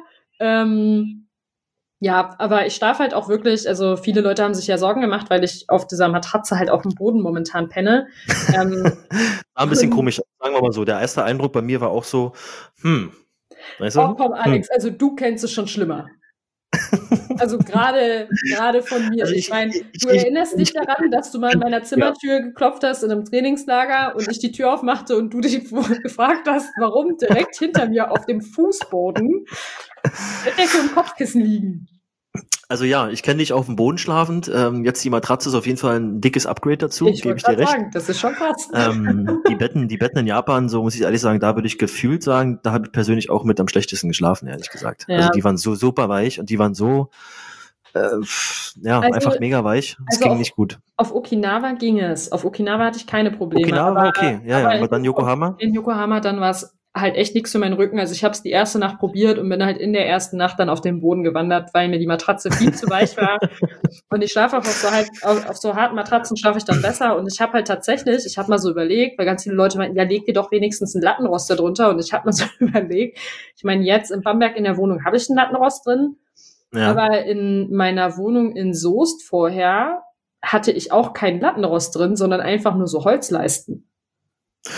Ja, aber ich schlafe halt auch wirklich, also viele Leute haben sich ja Sorgen gemacht, weil ich auf dieser Matratze halt auf dem Boden momentan penne. War ein bisschen komisch, sagen wir mal so. Der erste Eindruck bei mir war auch so, weißt du? Oh komm, Alex, also du kennst es schon schlimmer. Also gerade von mir. Also ich meine, du erinnerst dich daran, dass du mal an meiner Zimmertür geklopft hast in einem Trainingslager und ich die Tür aufmachte und du dich gefragt hast, warum direkt hinter mir auf dem Fußboden Bettdecke und Kopfkissen liegen. Also ja, ich kenne dich auf dem Boden schlafend. Jetzt die Matratze ist auf jeden Fall ein dickes Upgrade dazu, gebe ich dir recht. Sagen, das ist schon krass. Die Betten in Japan, so muss ich ehrlich sagen, da würde ich gefühlt sagen, da habe ich persönlich auch mit am schlechtesten geschlafen, ehrlich gesagt. Ja. Also die waren so super weich und die waren so einfach mega weich. Es ging nicht gut. Auf Okinawa ging es. Auf Okinawa hatte ich keine Probleme. Okinawa war okay, aber dann Yokohama? In Yokohama dann war es halt echt nichts für meinen Rücken. Also ich habe es die erste Nacht probiert und bin halt in der ersten Nacht dann auf den Boden gewandert, weil mir die Matratze viel zu weich war. Und ich schlafe auch auf so harten Matratzen schlafe ich dann besser. Und ich habe halt tatsächlich, ich habe mal so überlegt, weil ganz viele Leute meinten, ja, leg dir doch wenigstens einen Lattenrost da drunter. Und ich habe mal so überlegt, ich meine, jetzt in Bamberg in der Wohnung habe ich einen Lattenrost drin. Ja. Aber in meiner Wohnung in Soest vorher hatte ich auch keinen Lattenrost drin, sondern einfach nur so Holzleisten.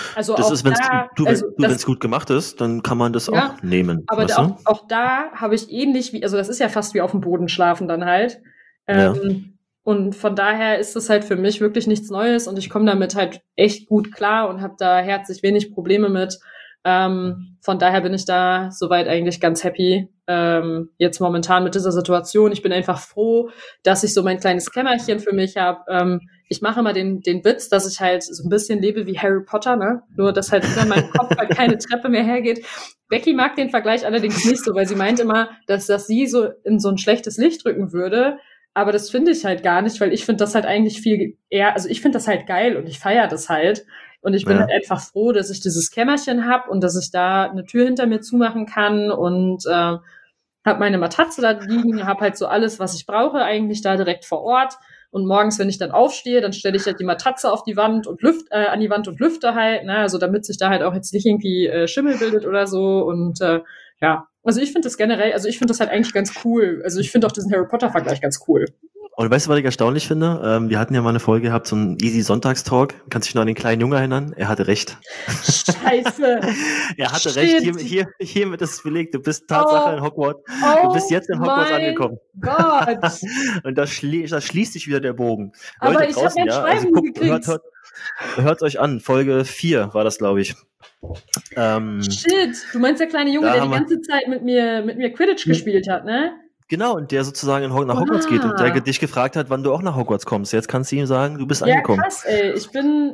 Also Das auch ist, wenn da, es gut gemacht ist, dann kann man das ja, auch nehmen, aber weißt du? auch da habe ich ähnlich wie, also das ist ja fast wie auf dem Boden schlafen dann halt. Ja. Und von daher ist es halt für mich wirklich nichts Neues und ich komme damit halt echt gut klar und habe da herzlich wenig Probleme mit. Von daher bin ich da soweit eigentlich ganz happy jetzt momentan mit dieser Situation. Ich bin einfach froh, dass ich so mein kleines Kämmerchen für mich habe. Ich mache immer den Witz, dass ich halt so ein bisschen lebe wie Harry Potter, ne? Nur, dass halt über meinem Kopf halt keine Treppe mehr hergeht. Becky mag den Vergleich allerdings nicht so, weil sie meint immer, dass das sie so in so ein schlechtes Licht rücken würde. Aber das finde ich halt gar nicht, weil ich finde das halt eigentlich viel eher, also ich finde das halt geil und ich feiere das halt. Und ich bin halt einfach froh, dass ich dieses Kämmerchen habe und dass ich da eine Tür hinter mir zumachen kann und habe meine Matratze da liegen, habe halt so alles, was ich brauche, eigentlich da direkt vor Ort. Und morgens, wenn ich dann aufstehe, dann stelle ich halt die Matratze auf die Wand und an die Wand und lüfte halt, ne, also damit sich da halt auch jetzt nicht irgendwie Schimmel bildet oder so. Und ja, also ich finde das generell, also ich finde das halt eigentlich ganz cool. Also ich finde auch diesen Harry Potter-Vergleich ganz cool. Und weißt du, was ich erstaunlich finde? Wir hatten ja mal eine Folge gehabt, so einen Easy Sonntagstalk. Kannst dich noch an den kleinen Jungen erinnern? Er hatte recht. Scheiße. Er hatte recht. Hiermit ist es belegt. Du bist Tatsache in Hogwarts. Du bist jetzt in Hogwarts angekommen. Gott. Und da schließt sich wieder der Bogen. Aber Leute ich habe draußen, mein Schreiben gekriegt. Hört euch an. Folge 4 war das, glaube ich. Shit. Du meinst der kleine Junge, der die ganze Zeit mit mir Quidditch gespielt hat, ne? Genau, und der sozusagen nach Hogwarts geht und der dich gefragt hat, wann du auch nach Hogwarts kommst. Jetzt kannst du ihm sagen, du bist angekommen. Ja, krass, ey. Ich bin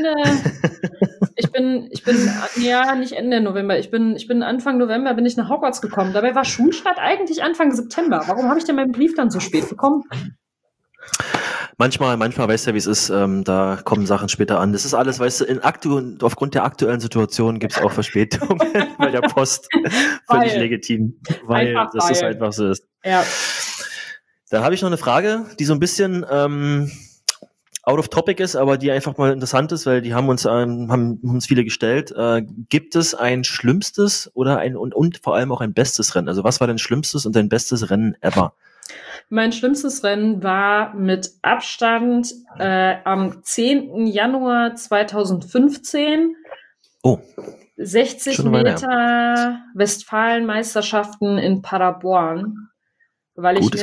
ja, nicht Ende November. Ich bin Anfang November bin ich nach Hogwarts gekommen. Dabei war Schulstart eigentlich Anfang September. Warum habe ich denn meinen Brief dann so spät bekommen? Manchmal weißt du ja, wie es ist, da kommen Sachen später an. Das ist alles, weißt du, aufgrund der aktuellen Situation gibt es auch Verspätungen bei der Post. Völlig legitim, weil es einfach so ist. Ja. Dann habe ich noch eine Frage, die so ein bisschen out of topic ist, aber die einfach mal interessant ist, weil die haben uns viele gestellt. Gibt es ein schlimmstes oder und vor allem auch ein bestes Rennen? Also was war dein schlimmstes und dein bestes Rennen ever? Mein schlimmstes Rennen war mit Abstand am 10. Januar 2015. Oh. 60 Meter Westfalenmeisterschaften in Paderborn. Weil Gutes ich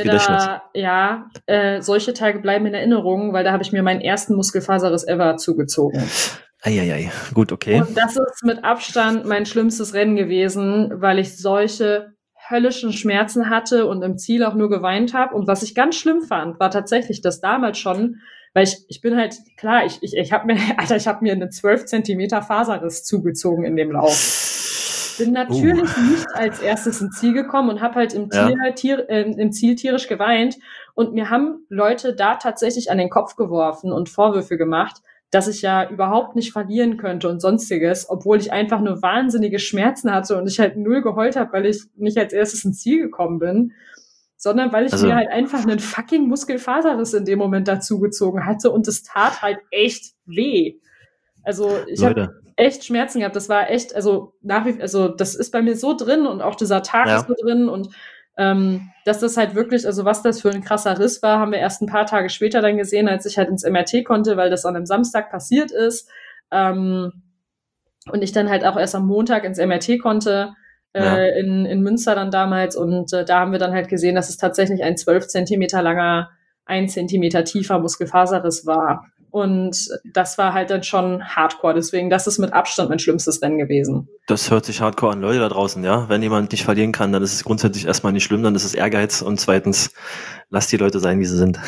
mir solche Tage bleiben in Erinnerung, weil da habe ich mir meinen ersten Muskelfaserriss ever zugezogen. Eieiei, gut, okay. Und das ist mit Abstand mein schlimmstes Rennen gewesen, weil ich solche höllischen Schmerzen hatte und im Ziel auch nur geweint habe. Und was ich ganz schlimm fand, war tatsächlich das damals schon, weil ich bin halt, klar, ich habe mir einen 12 Zentimeter Faserriss zugezogen in dem Lauf. Bin natürlich nicht als erstes ins Ziel gekommen und habe halt im Ziel tierisch geweint. Und mir haben Leute da tatsächlich an den Kopf geworfen und Vorwürfe gemacht, dass ich ja überhaupt nicht verlieren könnte und sonstiges, obwohl ich einfach nur wahnsinnige Schmerzen hatte und ich halt null geheult habe, weil ich nicht als erstes ins Ziel gekommen bin, sondern weil ich mir halt einfach einen fucking Muskelfaserriss in dem Moment dazugezogen hatte und es tat halt echt weh. Also ich habe echt Schmerzen gehabt. Das war echt, also das ist bei mir so drin und auch dieser Tag ist so drin und dass das halt wirklich, also was das für ein krasser Riss war, haben wir erst ein paar Tage später dann gesehen, als ich halt ins MRT konnte, weil das an einem Samstag passiert ist. Und ich dann halt auch erst am Montag ins MRT konnte, in Münster dann damals. Und da haben wir dann halt gesehen, dass es tatsächlich ein 12 Zentimeter langer, 1 Zentimeter tiefer Muskelfaserriss war. Und das war halt dann schon Hardcore. Deswegen, das ist mit Abstand mein schlimmstes Rennen gewesen. Das hört sich Hardcore an, Leute da draußen, ja. Wenn jemand nicht verlieren kann, dann ist es grundsätzlich erstmal nicht schlimm, dann ist es Ehrgeiz und zweitens, lasst die Leute sein, wie sie sind.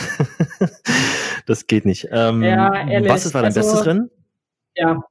Das geht nicht. Ja, ehrlich. Was war dein bestes Rennen? Ja.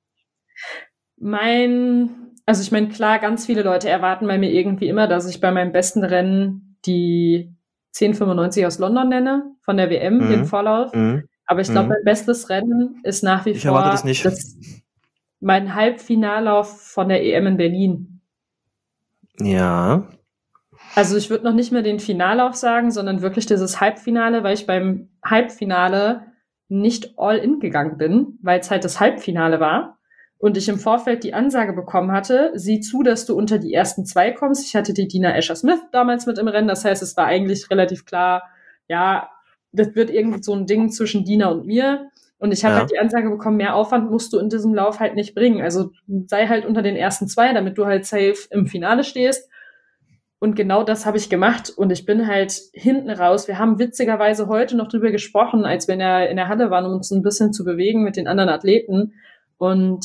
Ich meine, klar, ganz viele Leute erwarten bei mir irgendwie immer, dass ich bei meinem besten Rennen die 1095 aus London nenne, von der WM, den Vorlauf. Aber ich glaube, mein bestes Rennen ist nach wie vor mein Halbfinallauf von der EM in Berlin. Ja. Also ich würde noch nicht mehr den Finallauf sagen, sondern wirklich dieses Halbfinale, weil ich beim Halbfinale nicht all in gegangen bin, weil es halt das Halbfinale war und ich im Vorfeld die Ansage bekommen hatte, sieh zu, dass du unter die ersten 2 kommst. Ich hatte die Dina Escher-Smith damals mit im Rennen, das heißt, es war eigentlich relativ klar, ja, das wird irgendwie so ein Ding zwischen Dina und mir. Und ich habe halt die Ansage bekommen, mehr Aufwand musst du in diesem Lauf halt nicht bringen. Also sei halt unter den ersten 2, damit du halt safe im Finale stehst. Und genau das habe ich gemacht. Und ich bin halt hinten raus. Wir haben witzigerweise heute noch drüber gesprochen, als wir in der Halle waren, um uns ein bisschen zu bewegen mit den anderen Athleten. Und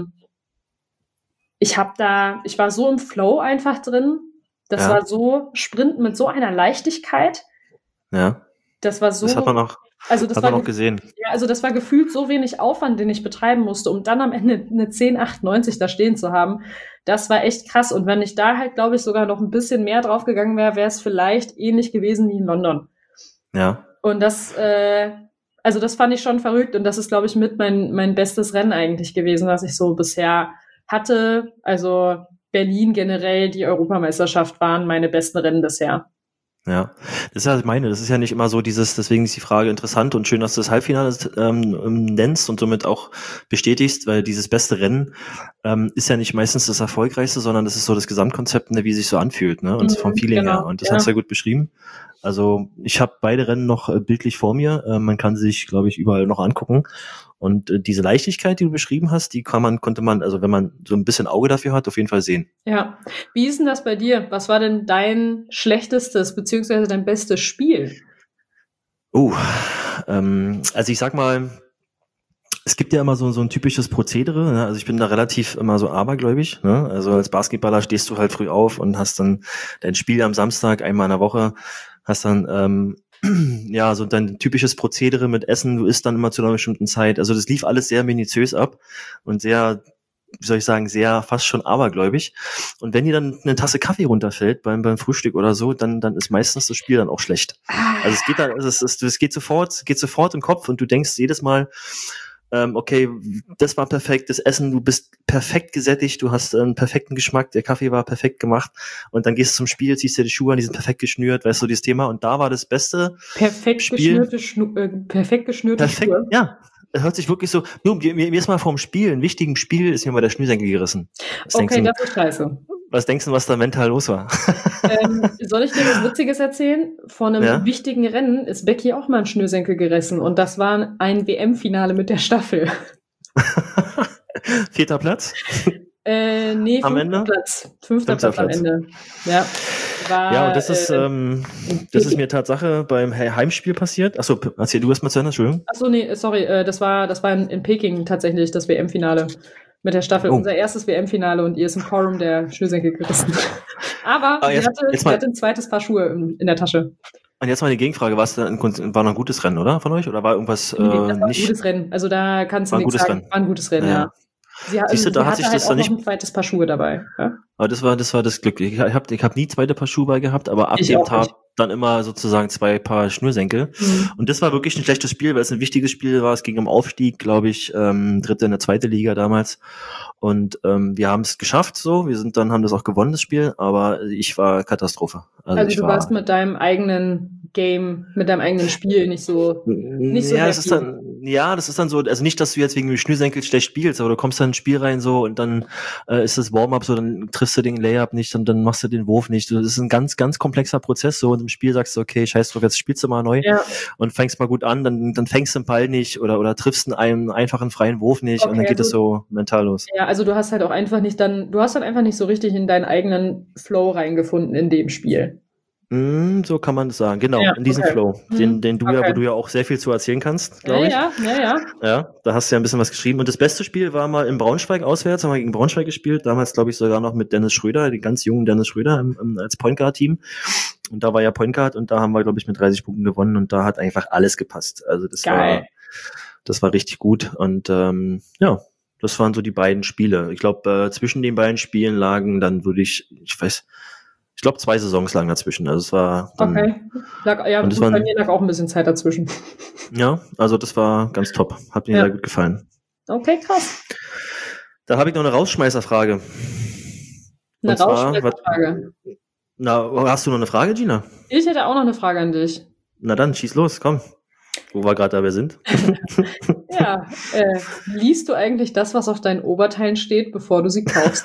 ich war so im Flow einfach drin. Das war so Sprinten mit so einer Leichtigkeit. Ja. Das war so. Das hat man noch. Also das war noch gesehen. Ja, also das war gefühlt so wenig Aufwand, den ich betreiben musste, um dann am Ende eine 10,98 da stehen zu haben. Das war echt krass. Und wenn ich da halt, glaube ich, sogar noch ein bisschen mehr draufgegangen wäre, wäre es vielleicht ähnlich gewesen wie in London. Ja. Und das fand ich schon verrückt. Und das ist, glaube ich, mit mein bestes Rennen eigentlich gewesen, was ich so bisher hatte. Also Berlin generell, die Europameisterschaft waren meine besten Rennen bisher. Ja, das ist ja, ich meine, das ist ja nicht immer so deswegen ist die Frage interessant und schön, dass du das Halbfinale nennst und somit auch bestätigst, weil dieses beste Rennen ist ja nicht meistens das erfolgreichste, sondern das ist so das Gesamtkonzept, wie es sich so anfühlt, ne? Und vom Feeling her. Und das hast du ja gut beschrieben. Also ich habe beide Rennen noch bildlich vor mir. Man kann sich, glaube ich, überall noch angucken. Und diese Leichtigkeit, die du beschrieben hast, konnte man, also wenn man so ein bisschen Auge dafür hat, auf jeden Fall sehen. Ja. Wie ist denn das bei dir? Was war denn dein schlechtestes beziehungsweise dein bestes Spiel? Also ich sag mal, es gibt ja immer so ein typisches Prozedere, ne? Also ich bin da relativ immer so abergläubig, ne? Also als Basketballer stehst du halt früh auf und hast dann dein Spiel am Samstag einmal in der Woche, hast dann ja, so dein typisches Prozedere mit Essen, du isst dann immer zu einer bestimmten Zeit. Also das lief alles sehr minutiös ab und sehr, wie soll ich sagen, sehr fast schon abergläubig. Und wenn dir dann eine Tasse Kaffee runterfällt beim Frühstück oder so, dann ist meistens das Spiel dann auch schlecht. Also es geht sofort im Kopf und du denkst jedes Mal, okay, das war perfekt, das Essen, du bist perfekt gesättigt, du hast einen perfekten Geschmack, der Kaffee war perfekt gemacht und dann gehst du zum Spiel, ziehst dir die Schuhe an, die sind perfekt geschnürt, weißt du, dieses Thema und da war das beste Spiel. Perfekt geschnürte Schuhe. Ja, hört sich wirklich so, mir ist mal vorm Spiel, ein wichtigen Spiel, ist mir mal der Schnürsenkel gerissen. Das ist scheiße. Was denkst du, was da mental los war? Soll ich dir was Witziges erzählen? Vor einem wichtigen Rennen ist Becky auch mal ein Schnürsenkel gerissen und das war ein WM-Finale mit der Staffel. 4. Platz? Nee, 5. Platz. 5. Platz am Ende. Ja. Und das ist mir Tatsache beim Heimspiel passiert. Achso, erzähl du erst mal zu Ende, Entschuldigung. Achso, nee, sorry, das war in Peking tatsächlich das WM-Finale mit der Staffel. Unser erstes WM-Finale und ihr ist im Quorum der Schnürsenkel gerissen. Aber sie hatte ein zweites Paar Schuhe in der Tasche. Und jetzt mal die Gegenfrage, war noch ein gutes Rennen, oder, von euch? Oder war irgendwas nee, das war ein gutes Rennen. Also da kannst du nichts sagen. War ein gutes Rennen, ja. Siehst du, da hat sich das dann nicht noch ein zweites Paar Schuhe dabei. Ja? Aber das war das Glück. Ich hab nie zweite Paar Schuhe bei gehabt, aber ab dem Tag dann immer sozusagen 2 Paar Schnürsenkel. Mhm. Und das war wirklich ein schlechtes Spiel, weil es ein wichtiges Spiel war. Es ging um Aufstieg, glaube ich, 3. in der 2. Liga damals. Und wir haben es geschafft, so. Haben das auch gewonnen, das Spiel. Aber ich war Katastrophe. Also du warst mit deinem eigenen Game, mit deinem eigenen Spiel nicht so ja, das ist dann so, also nicht, dass du jetzt wegen dem Schnürsenkel schlecht spielst, aber du kommst dann ins Spiel rein so und dann ist das Warm-up so, dann triffst du den Layup nicht und dann machst du den Wurf nicht. Das ist ein ganz, ganz komplexer Prozess so und im Spiel sagst du, okay, scheiß drauf, jetzt spielst du mal neu und fängst mal gut an, dann fängst du den Ball nicht oder triffst einen einfachen freien Wurf nicht und dann geht es so mental los. Ja, also du hast halt auch einfach nicht einfach nicht so richtig in deinen eigenen Flow reingefunden in dem Spiel. So kann man das sagen, genau, in diesem Flow, den du wo du ja auch sehr viel zu erzählen kannst, glaube ich. Ja, da hast du ja ein bisschen was geschrieben. Und das beste Spiel war mal in Braunschweig auswärts, haben wir gegen Braunschweig gespielt, damals glaube ich sogar noch mit Dennis Schröder, den ganz jungen Dennis Schröder als Point Guard Team. Und da war ja Point Guard und da haben wir, glaube ich, mit 30 Punkten gewonnen und da hat einfach alles gepasst. Also das war richtig gut und das waren so die beiden Spiele. Ich glaube, zwischen den beiden Spielen lagen dann ich glaube 2 Saisons lagen dazwischen. Also es war dann, bei mir lag auch ein bisschen Zeit dazwischen. Ja, also das war ganz top. Hat mir sehr gut gefallen. Okay, krass. Da habe ich noch eine Rausschmeißerfrage. Eine Rausschmeißerfrage? Hast du noch eine Frage, Gina? Ich hätte auch noch eine Frage an dich. Na dann, schieß los, komm. Wo wir gerade dabei sind. Ja, liest du eigentlich das, was auf deinen Oberteilen steht, bevor du sie kaufst?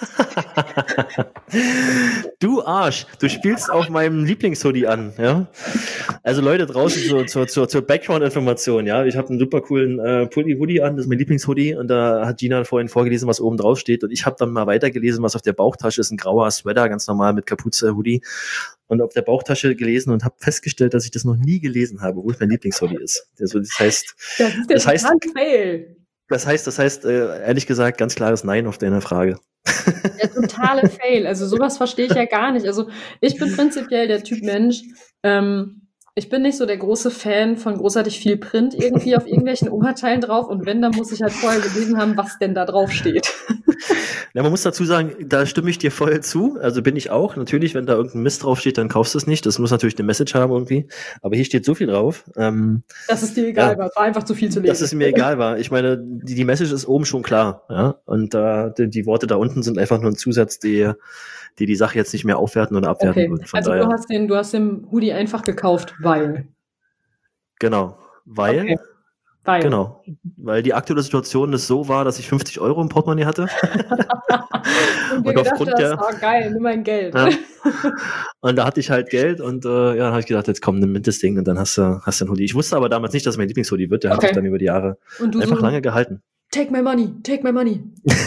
Du Arsch, du spielst auf meinem Lieblingshoodie an, ja? Also Leute draußen zur Background-Information, ja? Ich habe einen super coolen Pulli-Hoodie an, das ist mein Lieblingshoodie und da hat Gina vorhin vorgelesen, was oben drauf steht und ich habe dann mal weitergelesen, was auf der Bauchtasche ist, ein grauer Sweater, ganz normal mit Kapuze-Hoodie und auf der Bauchtasche gelesen und habe festgestellt, dass ich das noch nie gelesen habe, wo es mein Lieblingshoodie ist. Also das heißt, das heißt, Fail. Das heißt, ehrlich gesagt, ganz klares Nein auf deine Frage. Der totale Fail. Also sowas verstehe ich ja gar nicht. Also ich bin prinzipiell der Typ Mensch, ich bin nicht so der große Fan von großartig viel Print irgendwie auf irgendwelchen Oberteilen drauf und wenn, dann muss ich halt vorher gelesen haben, was denn da drauf steht. Ja, man muss dazu sagen, da stimme ich dir voll zu, also bin ich auch. Natürlich, wenn da irgendein Mist draufsteht, dann kaufst du es nicht. Das muss natürlich eine Message haben irgendwie. Aber hier steht so viel drauf. Dass es dir egal war einfach zu viel zu lesen. Dass es mir egal war. Ich meine, die Message ist oben schon klar. Ja? Und die Worte da unten sind einfach nur ein Zusatz, die Sache jetzt nicht mehr aufwerten oder abwerten würden. Also du hast den Hoodie einfach gekauft, weil. Genau. Weil die aktuelle Situation ist so war, dass ich 50 € im Portemonnaie hatte. und aufgrund geil, nimm mein Geld. Ja. Und da hatte ich halt Geld und dann habe ich gedacht, jetzt komm, nimm mit das Ding und dann hast du einen Hoodie. Ich wusste aber damals nicht, dass es mein Lieblingshoodie wird. Der hat sich dann über die Jahre einfach lange gehalten. Take my money.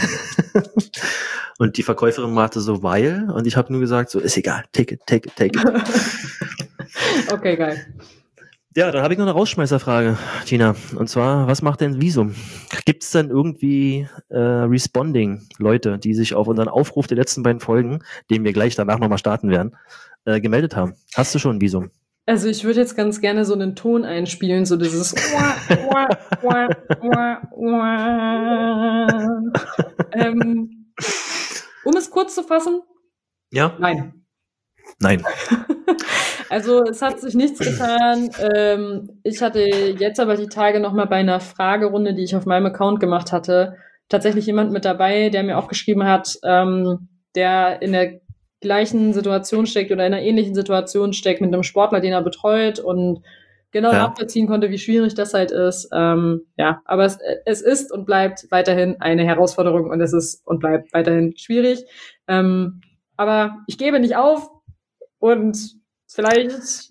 Und die Verkäuferin machte so, weil, und ich habe nur gesagt, so, ist egal, take it. Okay, geil. Ja, dann habe ich noch eine Rausschmeißerfrage, Gina. Und zwar, was macht denn Visum? Gibt es denn irgendwie Responding-Leute, die sich auf unseren Aufruf der letzten beiden Folgen, den wir gleich danach nochmal starten werden, gemeldet haben? Hast du schon ein Visum? Also ich würde jetzt ganz gerne so einen Ton einspielen, so dieses um es kurz zu fassen? Ja? Nein. Also es hat sich nichts getan. Ich hatte jetzt aber die Tage nochmal bei einer Fragerunde, die ich auf meinem Account gemacht hatte, tatsächlich jemand mit dabei, der mir auch geschrieben hat, der in der gleichen Situation steckt oder in einer ähnlichen Situation steckt mit einem Sportler, den er betreut und genau nachvollziehen konnte, wie schwierig das halt ist. Aber es ist und bleibt weiterhin eine Herausforderung und es ist und bleibt weiterhin schwierig. Aber ich gebe nicht auf und vielleicht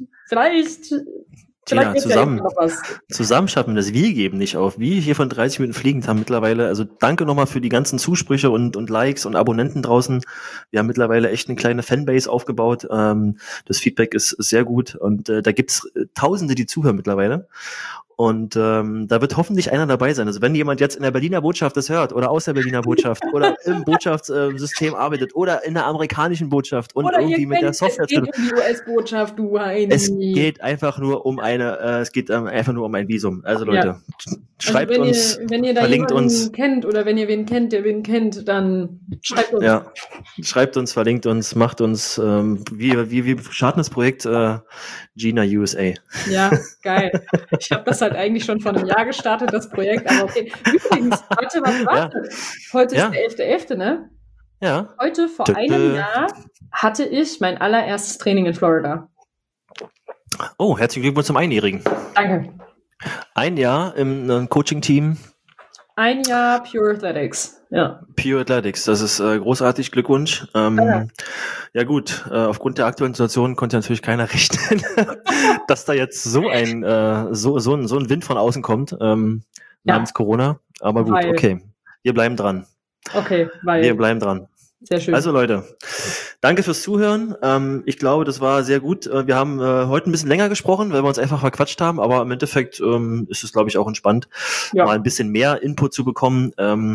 Tina, zusammen schaffen wir das. Wir geben nicht auf. Wir hier von 30 Minuten fliegend haben mittlerweile, also danke nochmal für die ganzen Zusprüche und Likes und Abonnenten draußen. Wir haben mittlerweile echt eine kleine Fanbase aufgebaut. Das Feedback ist sehr gut und da gibt's Tausende, die zuhören mittlerweile. Und da wird hoffentlich einer dabei sein. Also wenn jemand jetzt in der Berliner Botschaft das hört oder aus der Berliner Botschaft oder im Botschaftssystem arbeitet oder in der amerikanischen Botschaft und oder irgendwie mit der Software. Es geht um die US-Botschaft, du Heini. Es geht einfach nur um einfach nur um ein Visum. Also Leute, schreibt uns, wenn ihr da verlinkt uns, kennt oder wenn ihr wen kennt, der wen kennt, dann schreibt uns. Ja, schreibt uns, verlinkt uns, macht uns, wir starten das Projekt Gina USA. Ja, geil. Ich habe das halt eigentlich schon vor einem Jahr gestartet, das Projekt, aber okay. Übrigens, heute, heute ist der 11.11., ne? Ja. Heute, vor einem Jahr, hatte ich mein allererstes Training in Florida. Oh, herzlichen Glückwunsch zum Einjährigen. Danke. Ein Jahr im Coaching-Team. Ein Jahr Pure Athletics. Ja. Pure Athletics, das ist großartig, Glückwunsch. Ja gut, aufgrund der aktuellen Situation konnte natürlich keiner rechnen, dass da jetzt so ein Wind von außen kommt, namens Corona. Aber gut, okay, wir bleiben dran. Wir bleiben dran. Sehr schön. Also Leute, danke fürs Zuhören. Ich glaube, das war sehr gut. Wir haben heute ein bisschen länger gesprochen, weil wir uns einfach verquatscht haben, aber im Endeffekt ist es, glaube ich, auch entspannt, mal ein bisschen mehr Input zu bekommen.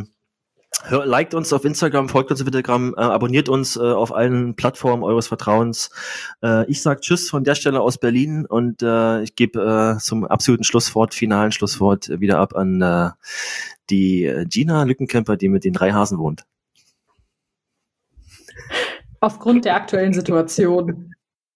Liked uns auf Instagram, folgt uns auf Instagram, abonniert uns auf allen Plattformen eures Vertrauens. Ich sag Tschüss von der Stelle aus Berlin und ich gebe zum absoluten finalen Schlusswort wieder ab an die Gina Lückenkämper, die mit den 3 Hasen wohnt. Aufgrund der aktuellen Situation.